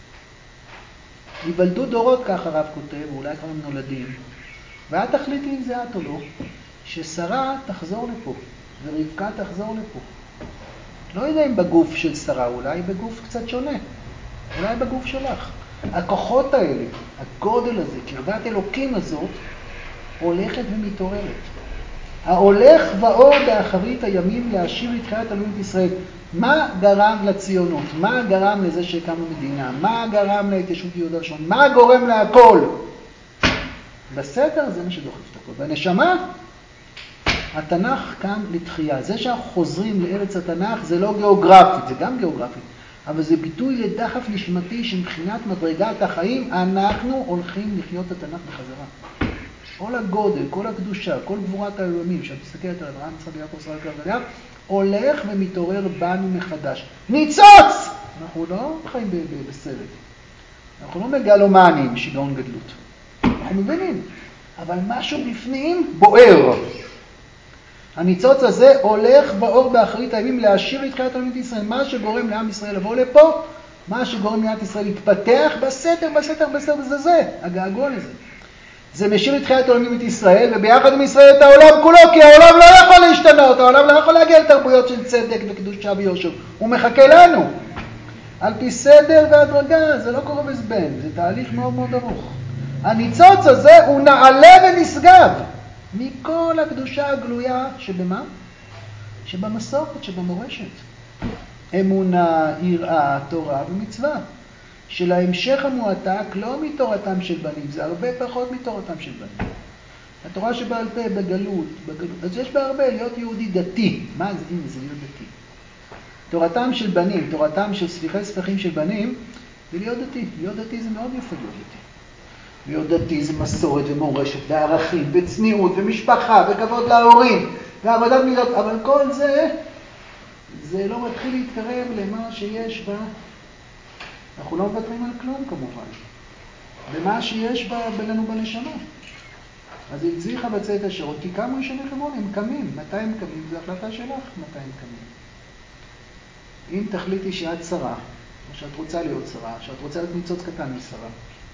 Speaker 1: יוולדו דורות, כך הרב כותב, ואולי כבר הם נולדים. ואת תחליטי אם זה את או לא, ששרה תחזור לפה, ורבקה תחזור לפה. לא יודע אם בגוף של שרה, אולי בגוף קצת שונה. אולי בגוף שלך. הכוחות האלה, הגודל הזה, קרבת אלוקים הזאת, הולכת ומתעוררת. ההולך ואור באחרית הימים להשיב לתחיית אלוהים ישראל. מה גרם לציונות? מה גרם לזה שהקמנו מדינה? מה גרם להתיישבות יהודה ושומרון? מה גורם להכל? בסתר זה מה שדוחף את הכל. והנשמה, התנ"ך קם לתחייה. זה שאנחנו חוזרים לארץ התנ"ך זה לא גיאוגרפית, זה גם גיאוגרפית. אבל זה ביטוי לדחף נשמתי שמבחינת מדרגת החיים אנחנו הולכים לחיות את התנ"ך בחזרה. כל הגודל, כל הקדושה, כל גבורת האלוהים שאת מסתכלת על אברהם, יצחק ויעקב, שרה, רחל ולאה, הולך ומתעורר בנו מחדש. ניצוץ! אנחנו לא חיים בסרט. אנחנו לא מגלומנים, שיגעון גדלות. אנחנו מבינים. אבל משהו בפנים בוער. הניצוץ הזה הולך באור באחרית הימים להשיב לתחיית אלוהים ישראל. מה שגורם לעם ישראל לבוא לפה, מה שגורם לעם ישראל להתפתח בסתר, בסתר, בסתר, וזה זה, הגעגוע לזה. זה משיב לתחיית אלוהים את ישראל, וביחד עם ישראל את העולם כולו, כי העולם לא יכול להשתנות, העולם לא יכול להגיע לתרבויות של צדק וקדושה ויושר. הוא מחכה לנו. על פי סדר והדרגה, זה לא קורה בזבן, זה תהליך מאוד מאוד ארוך. הניצוץ הזה הוא נעלה ונשגב מכל הקדושה הגלויה שבמה? שבמסורת, שבמורשת. אמונה, יראה, תורה ומצווה. של ההמשך המועתק לא מתורתם של בנים, זה הרבה פחות מתורתם של בנים. התורה שבעל פה בגלות, בגלות, אז יש בה הרבה להיות יהודי דתי. מה זה? הנה, זה להיות דתי. תורתם של בנים, תורתם של ספיחי ספחים של בנים, זה להיות דתי. להיות דתי זה מאוד יפה להיות דתי. להיות דתי זה מסורת ומורשת וערכים וצניעות ומשפחה וכבוד להורים ועבודת מידות, אבל כל זה, זה לא מתחיל להתקרב למה שיש בה. אנחנו לא מוותרים על כלום כמובן. במה שיש בה בינינו בנשמה. אז הלזי חבצלת השרון, כי קמו ישני חברון, הם קמים. מתי הם קמים? זו החלטה שלך, מתי הם קמים. אם תחליטי שאת שרה, או שאת רוצה להיות שרה, שאת רוצה להיות ניצוץ קטן משרה,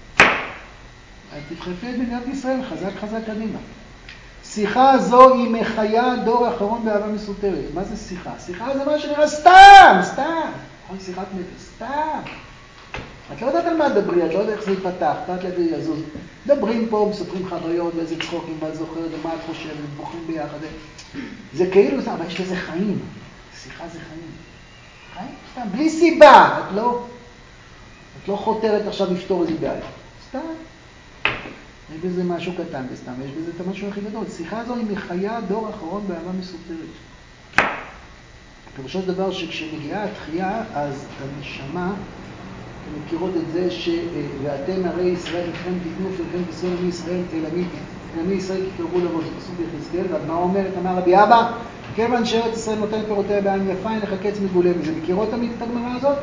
Speaker 1: אז תדחפי את מדינת ישראל חזק חזק קדימה. שיחה זו היא מחיה דור האחרון באהבה מסותרת. מה זה שיחה? שיחה זה מה שנראה סתם, סתם. נכון, שיחת נפש, סתם. את לא יודעת על מה דברי, את לא יודעת איך זה יפתח, תת לב יזוז. דברים פה, מספרים חוויות ואיזה צחוקים, ואת זוכרת ומה את חושבת, בוחרים ביחד. זה כאילו, אבל יש לזה חיים. שיחה זה חיים. חיים? סתם, בלי סיבה. את לא, את לא חותרת עכשיו לפתור איזה בעיה. סתם. יש בזה משהו קטן בסתם, יש בזה את המשהו הכי גדול. שיחה הזו היא מחיה דור אחרון באהבה מסותרת. פירושו של דבר שכשמגיעה התחייה, אז הנשמה, אתם מכירות את זה ש... ואתם הרי ישראל לכם תיתנו פרכם תישאו עמי ישראל אל עמי, עמי ישראל כי קרבו לבוא, זה פסוק ביחזקאל, והגמרא אומרת, אמר רבי אבא, כיוון שארץ ישראל נותן פירותיה בעין יפה, אין לך קץ מגולה מזה. מכירות תמיד את הגמרא הזאת?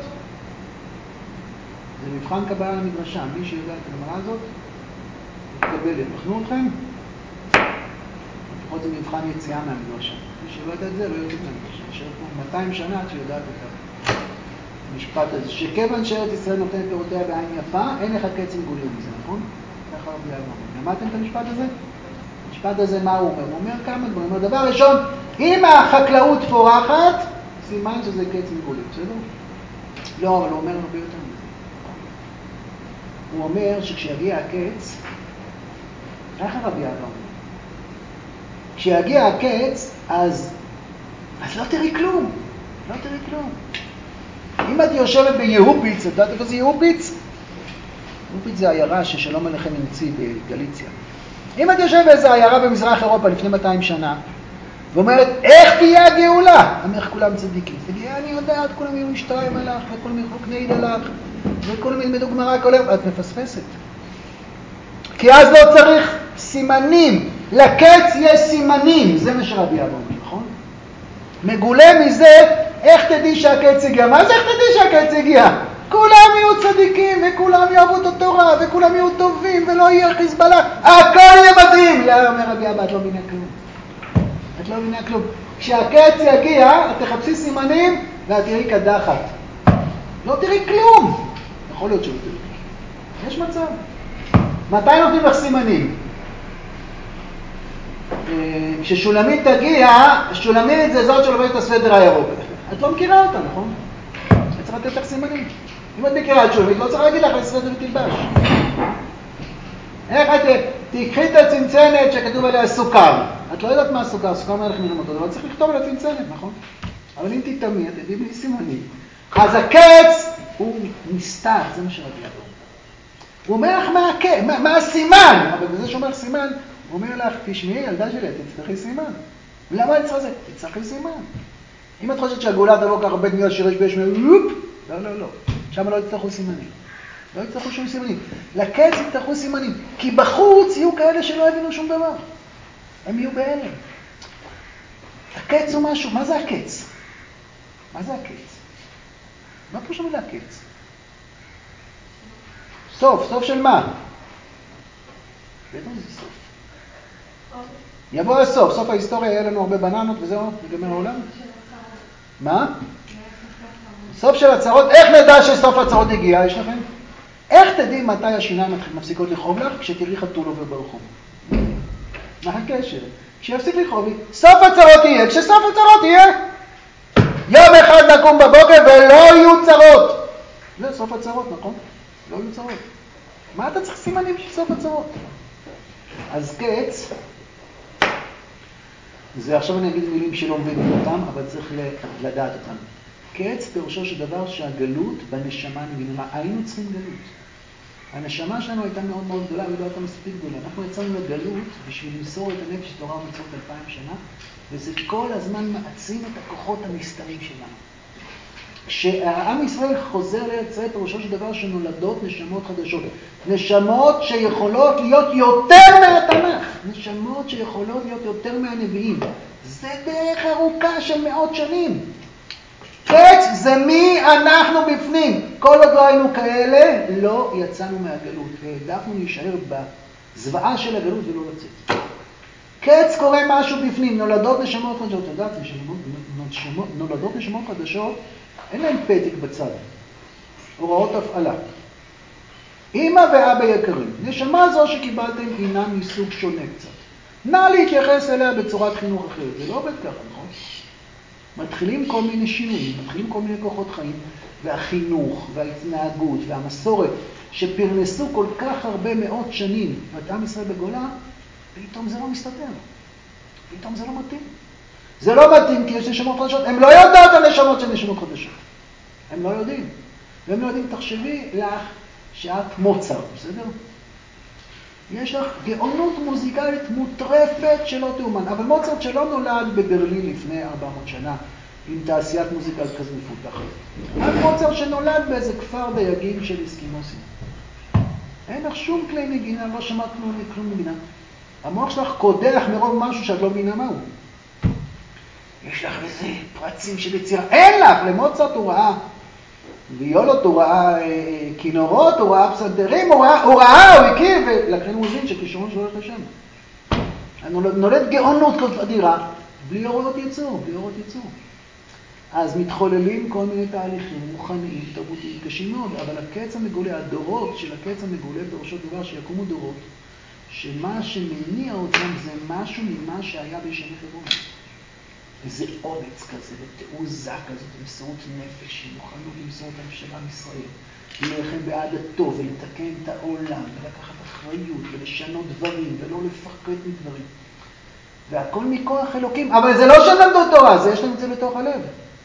Speaker 1: זה מבחן קבלה למדרשה. מי שיודע את הגמרא הזאת, מתקבלת. בחנו אתכם? לפחות זה מבחן יציאה מהמדרשה. מי שלא יודע את זה, לא יודעת את המדרשה. נשאר פה מאתיים שנה עד שיודעת את המשפט הזה. שכיוון שארץ ישראל נותן פירותיה בעין יפה, אין לך קץ מגולה מזה, נכון? ככה רבי אבא אומר. למדתם את המשפט הזה? המשפט הזה מה הוא אומר? הוא אומר כמה דברים. הוא אומר, דבר ראשון, אם החקלאות פורחת, סימן שזה קץ מגולה, בסדר? לא, אבל הוא אומר הרבה יותר מזה. הוא אומר שכשיגיע הקץ, איך הרבי אבא אומר? כשיגיע הקץ, אז, אז לא תראי כלום. לא תראי כלום. אם את יושבת ביהופיץ, את יודעת איפה זה יהופיץ? יהופיץ זה עיירה ששלום עליכם נמציא בגליציה. אם את יושבת באיזו עיירה במזרח אירופה לפני מאתיים שנה, ואומרת, איך תהיה הגאולה? אמר כולם צדיקים. תגיע, אני יודעת, כולם יהיו משתריים עליך, וכולם יחלו קנייד עליך, וכולם ילמדו גמרא כל יום. את מפספסת. כי אז לא צריך סימנים. לקץ יש סימנים. זה מה שרבי אבא אומר, נכון? מגולה מזה, איך תדעי שהקץ הגיע? מה זה איך תדעי שהקץ הגיע? כולם יהיו צדיקים, וכולם יאהבו את התורה, וכולם יהיו טובים, ולא יהיה חיזבאללה. הכל יהיה מדהים. לא, אומר רבי אבא, את לא מבינה כלום. את לא מבינה כלום. כשהקץ יגיע, את תחפשי סימנים, ואת תראי קדחת. לא תראי כלום. יכול להיות שלא תראי כלום. יש מצב. מתי נותנים לך סימנים? כששולמית תגיע, שולמית זה זאת שלובשת את הסוודר הירוק. את לא מכירה אותה, נכון? את צריכה לתת לך סימנים. אם את מכירה את שולמית, לא צריך להגיד לך הסוודר ותלבש. איך את תקחי את הצנצנת שכתוב עליה סוכר? את לא יודעת מה הסוכר, סוכר מלך מרם אותו, אבל צריך לכתוב על הצנצנת, נכון? אבל אם תתאמי, את יודעים בלי סימנים. אז הקץ הוא נסתר, זה מה שרבי אבא. הוא אומר לך מה הקץ, מה, מה הסימן, אבל בזה שאומר סימן, הוא אומר לך, תשמעי, ילדה שלי, תצטרכי סימן. למה אני צריך זה? תצטרכי סימן. אם את חושבת שהגאולה תבוא ככה הרבה דמיות שירש ביש מלופ, לא, לא, לא. שם לא יצטרכו סימנים. לא יצטרכו שום סימנים. לקץ יצטרכו סימנים. כי בחוץ יהיו כאלה שלא הבינו שום דבר. הם יהיו בהלם. הקץ הוא משהו. מה זה הקץ? מה זה הקץ? מה פה שמילה הקץ? סוף. סוף של מה? בטח זה סוף. יבוא הסוף. סוף ההיסטוריה, יהיה לנו הרבה בננות וזהו, נגמר העולם. מה? סוף של הצרות. איך נדע שסוף הצרות הגיע? יש לכם? איך תדעי מתי השיניים מפסיקות לכאוב לך? כשתראי חתול עובר ברחוב. מה הקשר? כשיפסיק לכאוב לי, סוף הצרות יהיה, כשסוף הצרות יהיה. יום אחד נקום בבוקר ולא יהיו צרות. זה סוף הצרות, נכון? לא יהיו צרות. מה אתה צריך סימנים של סוף הצרות? אז קץ, זה עכשיו אני אגיד מילים שלא מבינים אותם, אבל צריך לדעת אותם. קץ פירושו של דבר שהגלות בנשמה נגמרה. היינו צריכים גלות. הנשמה שלנו הייתה מאוד מאוד גדולה, והיא לא הייתה מספיק גדולה. אנחנו יצאנו לגלות בשביל למסור את הנפש של תורה ומצוות אלפיים שנה, וזה כל הזמן מעצים את הכוחות המסתרים שלנו. כשהעם ישראל חוזר לארץ ישראל, פירושו של דבר שנולדות נשמות חדשות. נשמות שיכולות להיות יותר מהתנ"ך. נשמות שיכולות להיות יותר מהנביאים. זה דרך ארוכה של מאות שנים. קץ זה מי אנחנו בפנים. כל עוד לא היינו כאלה, לא יצאנו מהגלות. והעדפנו להישאר בזוועה של הגלות ולא לצאת. קץ קורה משהו בפנים. נולדות נשמות חדשות. אתה יודעת, נשמות, נולדות נשמות חדשות, אין להם פתק בצד. הוראות הפעלה. אמא ואבא יקרים, נשמה זו שקיבלתם הינה מסוג שונה קצת. נא להתייחס אליה בצורת חינוך אחרת. זה לא עובד ככה, נכון? מתחילים כל מיני שינויים, מתחילים כל מיני כוחות חיים, והחינוך, וההתנהגות, והמסורת, שפרנסו כל כך הרבה מאות שנים, ואת עם ישראל בגולה, פתאום זה לא מסתדר. פתאום זה לא מתאים. זה לא מתאים כי יש נשמות חדשות. הם לא יודעות על נשמות של נשמות חדשות. הם לא יודעים. והם לא יודעים, תחשבי לך שאת מוצר, בסדר? יש לך גאונות מוזיקלית מוטרפת שלא תאומן, אבל מוצרט שלא נולד בברלין לפני ארבע מאות שנה, עם תעשיית מוזיקה כזו מפותחת. רק מוצרט שנולד באיזה כפר דייגים של אסקימוסים. אין לך שום כלי נגינה, לא שמעת כלום, כלום נגינה. המוח שלך קודח מרוב משהו שאת לא מבינה מהו. יש לך איזה פרצים של יצירה. אין לך! למוצרט הוא ראה ויולות, הוא ראה כינורות, הוא ראה פסנתרים, הוא ראה, הוא ראה, הוא הכיר, ולכן הוא מבין שכישרון שלו הולך לשם. נולד גאונות כזאת אדירה, בלי אורות ייצור, בלי אורות ייצור. אז מתחוללים כל מיני תהליכים מוכנים, תרבותיים, קשים מאוד, אבל הקץ המגולה, הדורות של הקץ המגולה, פירושו דבר שיקומו דורות, שמה שמניע אותם זה משהו ממה שהיה בשני חברון. איזה אומץ כזה, ותעוזה כזאת, ומסירות נפש, מוכנות למסור את הממשלה מישראל, להילחם בעד הטוב, ולתקן את העולם, ולקחת אחריות, ולשנות דברים, ולא לפחד מדברים. והכל מכוח אלוקים, אבל זה לא שלמדו תורה, זה יש לנו את זה בתוך הלב.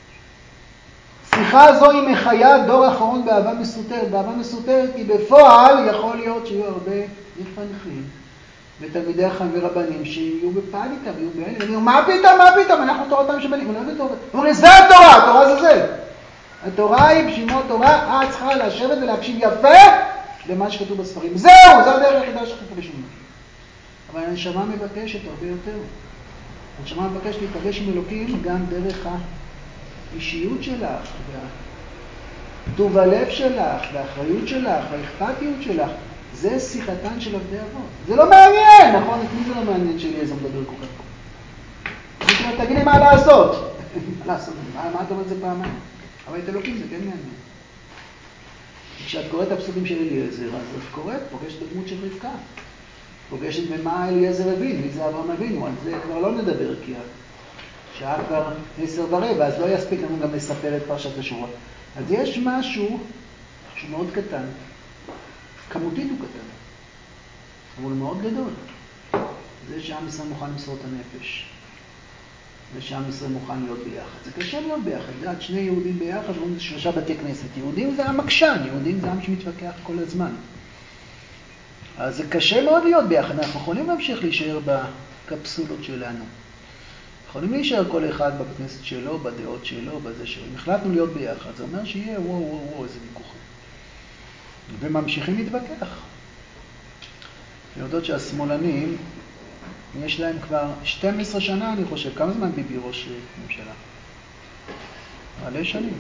Speaker 1: שיחה זו היא מחיה דור אחרון באהבה מסותרת. באהבה מסותרת כי בפועל יכול להיות שיהיו הרבה מחנכים ותלמידי חכמים ורבנים שיהיו בפאניקה ויהיו בהלם. אני אומר, מה פתאום, מה פתאום? אנחנו תורתם שבנים. אני לא יודע תורה. אומרים, זה התורה, התורה זה זה. התורה היא בשימות תורה, את צריכה לשבת ולהקשיב יפה למה שכתוב בספרים. זהו, זה הדרך היחידה שלך לקבל שום. אבל הנשמה מבקשת הרבה יותר. הנשמה מבקשת להתפגש עם אלוקים גם דרך האישיות שלך, טוב הלב שלך, והאחריות שלך, והאכפתיות שלך. זה שיחתן של עבדי אבות. זה לא מעניין, נכון? את מי זה לא מעניין שאליעזר מדבר כל כך פה? זאת אומרת, תגיד לי מה לעשות. מה לעשות? מה אתה אומר את זה פעמיים? אבל את אלוקים זה כן מעניין. כשאת קוראת את הפסוקים של אליעזר, אז את קוראת, פוגשת בדמות של רבקה. פוגשת במה אליעזר הבין, מי זה אברהם אבינו, על זה כבר לא נדבר, כי השעה כבר עשר ורבע, אז לא יספיק לנו גם לספר את פרשת השבוע. אז יש משהו שהוא מאוד קטן, כמותית הוא קטן, אבל הוא מאוד גדול. זה שעם ישראל מוכן למסור את הנפש, זה שעם ישראל מוכן להיות ביחד. זה קשה להיות ביחד, זה עד שני יהודים ביחד, ואומרים זה שלושה בתי כנסת. יהודים זה המקשן, יהודים זה עם שמתווכח כל הזמן. אז זה קשה מאוד להיות ביחד. אנחנו יכולים להמשיך להישאר בקפסולות שלנו. יכולים להישאר כל אחד בכנסת שלו, בדעות שלו, בזה שלו. אם החלטנו להיות ביחד, זה אומר שיהיה וואו וואו וואו איזה ויכוחים. וממשיכים להתווכח. יודעות שהשמאלנים, יש להם כבר שתים עשרה שנה, אני חושב. כמה זמן ביבי ראש ממשלה? מלא שנים.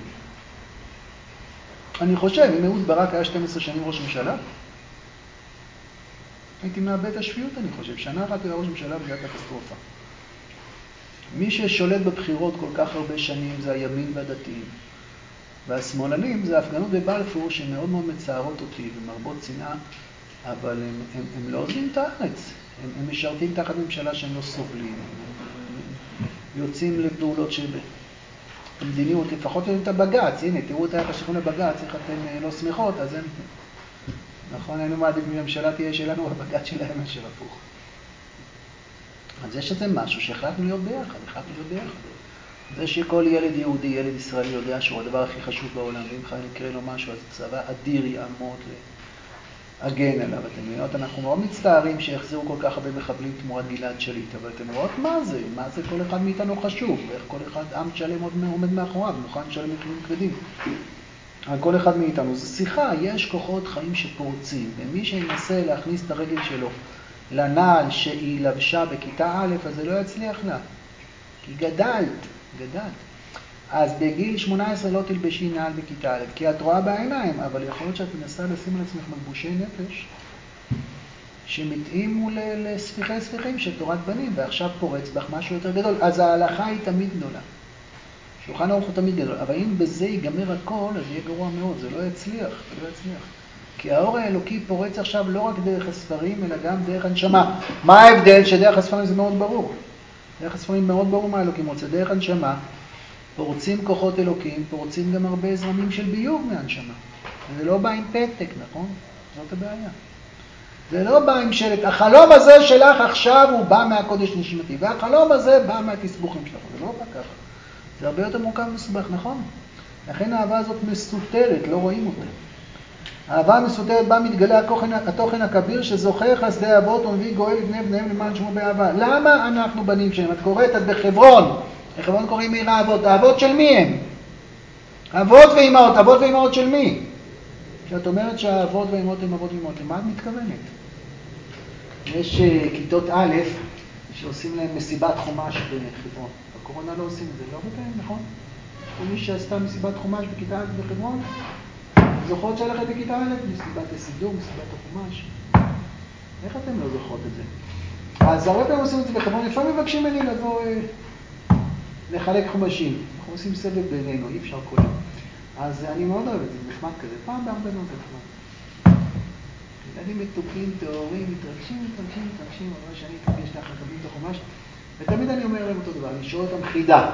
Speaker 1: אני חושב, אם אהוד ברק היה שתים עשרה שנים ראש ממשלה, הייתי מאבד השפיות, אני חושב. שנה אחת הוא היה ראש ממשלה בגלל קטסטרופה. מי ששולט בבחירות כל כך הרבה שנים זה הימין והדתיים. והשמאלנים זה ההפגנות בבלפור שמאוד מאוד מצערות אותי ומרבות שנאה, אבל הם, הם, הם לא עוזבים את הארץ. הם, הם משרתים תחת ממשלה שהם לא סובלים. הם יוצאים לפעולות שבמדיניות, לפחות יודעים את הבג"ץ. הנה, תראו את היחס שלכם לבג"ץ, איך אתם לא שמחות, אז הם... נכון, היינו מעדיף מממשלה תהיה שלנו, הבג"ץ שלהם מאשר הפוך. אז יש איזה משהו שהחלטנו להיות ביחד, החלטנו להיות ביחד. זה שכל ילד יהודי, ילד ישראלי יודע שהוא הדבר הכי חשוב בעולם, ואם חייל יקרה לו משהו, אז צבא אדיר יעמוד להגן עליו. אתם מבינות, אנחנו מאוד מצטערים שיחזרו כל כך הרבה מחבלים תמורת גלעד שליט, אבל אתם רואות מה זה, מה זה כל אחד מאיתנו חשוב, ואיך כל אחד עם שלם עומד מאחוריו, מוכן לשלם מחירים כבדים. על כל אחד מאיתנו. זו שיחה, יש כוחות חיים שפורצים, ומי שינסה להכניס את הרגל שלו לנעל שהיא לבשה בכיתה א', אז זה לא יצליח לה. כי גדלת, גדלת. אז בגיל שמונה עשרה לא תלבשי נעל בכיתה א', כי את רואה בעיניים, אבל יכול להיות שאת מנסה לשים על עצמך מלבושי נפש, שמתאימו לספיחי ספיחים של תורת בנים, ועכשיו פורץ בך משהו יותר גדול. אז ההלכה היא תמיד גדולה. שולחן ערוך הוא תמיד גדול, אבל אם בזה ייגמר הכל, אז יהיה גרוע מאוד, זה לא יצליח, זה לא יצליח. כי האור האלוקי פורץ עכשיו לא רק דרך הספרים, אלא גם דרך הנשמה. מה ההבדל? שדרך הספרים זה מאוד ברור. דרך הספרים מאוד ברור מה האלוקים רוצה. דרך הנשמה, פורצים כוחות אלוקים, פורצים גם הרבה זרמים של ביוב מהנשמה. זה לא בא עם פתק, נכון? זאת הבעיה. זה לא בא עם שלט. החלום הזה שלך עכשיו הוא בא מהקודש נשימתי, והחלום הזה בא מהתסבוכים שלך. זה לא בא ככה. זה הרבה יותר מורכב ומסובך, נכון? לכן האהבה הזאת מסותרת, לא רואים אותה. האהבה המסותרת בה מתגלה התוכן, התוכן הכביר שזוכה חסדי אבות ומביא גואל לבני בניהם למען שמו באהבה. למה אנחנו בנים שלהם? את קוראת, את בחברון. בחברון קוראים עיר האבות. האבות של מי הם? אבות ואימהות. אבות ואימהות של מי? כשאת אומרת שהאבות ואימהות הם אבות ואימהות, למה את מתכוונת? יש uh, כיתות א' שעושים להם מסיבת חומש בחברון. בקורונה לא עושים את זה, לא בטח, נכון? מי שעשתה מסיבת חומש בכיתה א' בחברון, זוכרות שהלכת בכיתה א', מסיבת הסידור, מסיבת החומש. איך אתם לא זוכרות את זה? אז הרבה פעמים עושים את זה בחברון, לפעמים מבקשים ממני לבוא אה, לחלק חומשים. אנחנו עושים סבב בינינו, אי אפשר כולם. אז אני מאוד אוהב את זה, נחמד כזה, פעם בהרבה מאוד נחמד. ילדים מתוקים, טהורים, מתרגשים, מתרגשים, מתרגשים, אבל שאני אתרגש ככה, מקבלים את החומש, ותמיד אני אומר להם אותו דבר, אני שואל אותם חידה.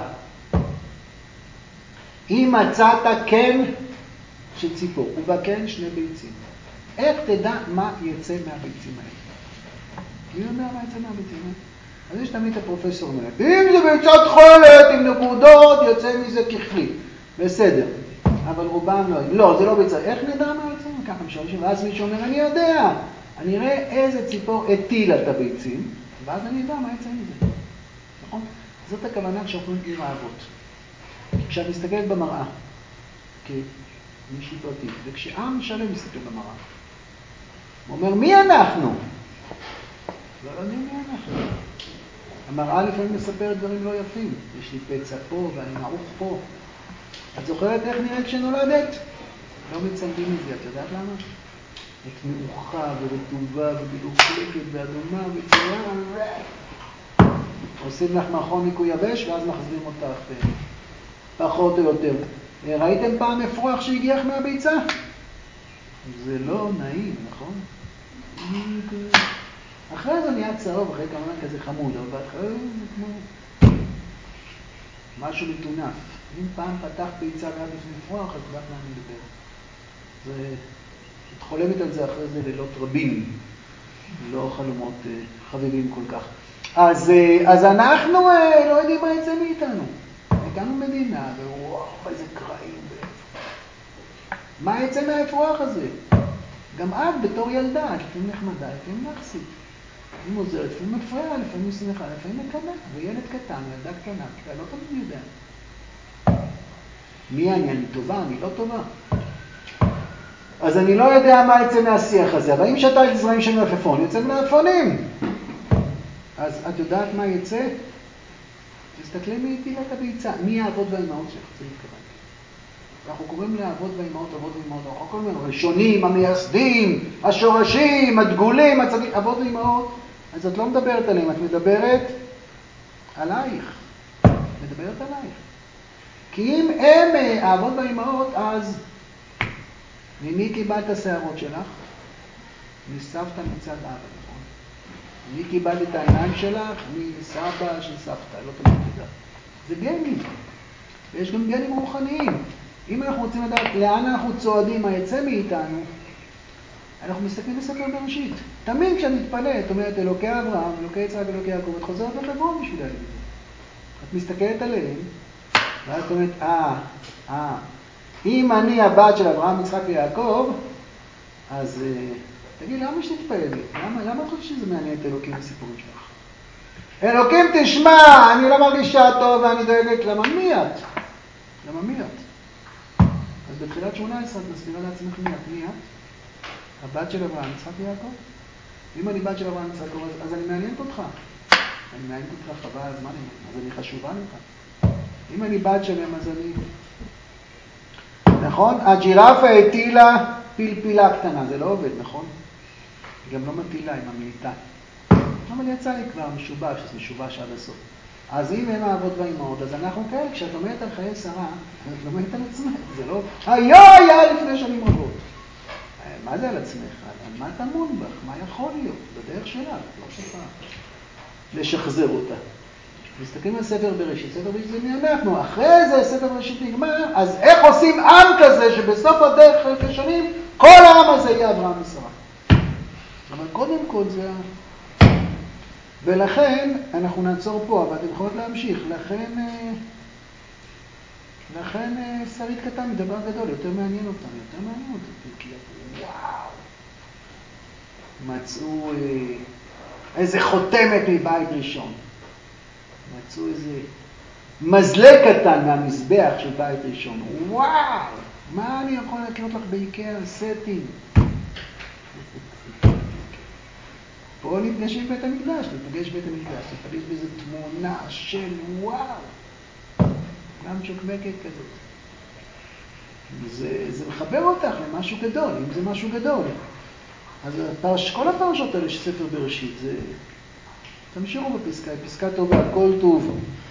Speaker 1: אם מצאת קן של ציפור, ובקן שני ביצים, איך תדע מה יצא מהביצים האלה? מי יודע מה יצא מהביצים האלה? אז יש תמיד את הפרופסור אומרת, אם זה ביצת חולת עם נקודות, יוצא מזה ככלי. בסדר. אבל רובם לא, לא, זה לא ביצה. איך נדע מה יוצא? ככה משלשים, ואז מישהו אומר, אני יודע, אני אראה איזה ציפור הטילה את הביצים, ואז אני יודע מה יצא מזה. נכון? זאת הכוונה כשאנחנו עיר האבות. כשאת מסתכלת במראה, כמישהי פרטית, וכשעם שלם מסתכל במראה, הוא אומר, מי אנחנו? לא יודעים מי אנחנו. המראה לפעמים מספרת דברים לא יפים. יש לי פצע פה ואני מעוך פה. את זוכרת איך נראית כשנולדת? לא מצלמים את זה, את יודעת למה? את מעוכה ורטובה ומלוכלכת ואדומה וצורה. עושים לך מכון ניקוי יבש ואז מחזירים אותך פחות או יותר. ראיתם פעם אפרוח שהגיח מהביצה? זה לא נעים, נכון? אחרי זה נהיה צהוב, אחרי כמובן כזה חמוד, אבל בהתחלה זה כמו משהו מטונף. אם פעם פתח ביצה ועד לפני פרוח, אז יודעת מה אני מדבר. זה, את חולמת על זה אחרי זה לילות רבים, לא חלומות חביבים כל כך. אז, אז אנחנו לא יודעים מה יצא מאיתנו. הקמנו מדינה, ווואו, איזה קרעים. מה יצא מהאפרוח הזה? גם את בתור ילדה, לפעמים נחמדה, לפעמים נחסית. לפעמים עוזרת, לפעמים מפריעה, לפעמים שמחה, לפעמים מקנה. וילד קטן, ילדה קטנה, אתה לא תמיד יודע. מי אני? אני טובה? אני לא טובה? אז אני לא יודע מה יצא מהשיח הזה, אבל אם שאתה זרעים של מלפפון, יוצא מלפפונים. אז את יודעת מה יצא? תסתכלי מי הטילה את הביצה. מי האבות והאימהות שלך? זה מתכוון. אנחנו קוראים לאבות והאימהות, אבות ואימהות, אנחנו קוראים להם הראשונים, המייסדים, השורשים, הדגולים, הצדיק, אבות ואימהות. אז את לא מדברת עליהם, את מדברת עלייך. מדברת עלייך. כי אם הם האבות והאימהות, אז ממי קיבלת השערות שלך? מסבתא מצד אבא, נכון? מי קיבלת את העיניים שלך? מסבא של סבתא, לא תמיד תדע. זה גנים. ויש גם גנים רוחניים. אם אנחנו רוצים לדעת לאן אנחנו צועדים, מה יצא מאיתנו, אנחנו מסתכלים בספר בראשית. תמיד כשאת מתפלאת, את אומרת אלוקי אברהם, אלוקי יצחק, אלוקי יעקב, את חוזרת לחברון בשביל להגיד את זה. את מסתכלת עליהם, ואז את אומרת, אה, אה, אם אני הבת של אברהם, יצחק ויעקב, אז תגיד, למה שתתפעל לי? למה, למה את חושבת שזה מעניין את אלוקים בסיפורים שלך? אלוקים תשמע, אני לא מרגישה טוב ואני דואגת, למה מי את? למה מי את? אז בתחילת שמונה עשרה את מסבירה לעצמך מי את? מי את? הבת של אברהם, יצחק ויעקב? אם אני בת של אברהם, יצחק ויעקב, אז, אז אני מעניינת אותך. אני מעניינת אותך חבל הזמן, אז אני חשובה לך. אם אני בת שלהם, אז אני... נכון? הג'ירפה הטילה פלפילה קטנה, זה לא עובד, נכון? היא גם לא מטילה עם המליטה. אבל יצא לי כבר משובש, אז משובש עד הסוף. אז אם הם האבות והאימהות, אז אנחנו כאלה, כשאת אומרת על חיי שרה, את לומדת על עצמך, זה לא... היו היה לפני שנים רבות. מה זה על עצמך? על מה תמון בך? מה יכול להיות? בדרך שלה, לא שפה. לשחזר אותה. מסתכלים על ספר בראשית, ספר בראשית זה מי אנחנו, אחרי זה ספר בראשית נגמר, אז איך עושים עם כזה שבסוף הדרך חלקי שנים, כל העם הזה יהיה אברהם ושרה. אבל קודם כל זה... ולכן, אנחנו נעצור פה, אבל אתם יכולות להמשיך, לכן לכן שרית קטן מדבר גדול, יותר מעניין אותם, יותר מעניין אותם, כי וואו, מצאו איזה חותמת מבית ראשון, מצאו איזה מזלג קטן מהמזבח של בית ראשון, וואו, מה אני יכול לקנות לך באיקאה סטים? פה נפגש עם בית המקדש, נפגש בית המקדש, נפגש באיזו תמונה של וואו, גם צ'וקמקת כזאת. זה, זה מחבר אותך למשהו גדול, אם זה משהו גדול. אז הפרש, כל הפרשות האלה של ספר בראשית, זה... תמשיכו בפסקה, פסקה טובה, כל טוב.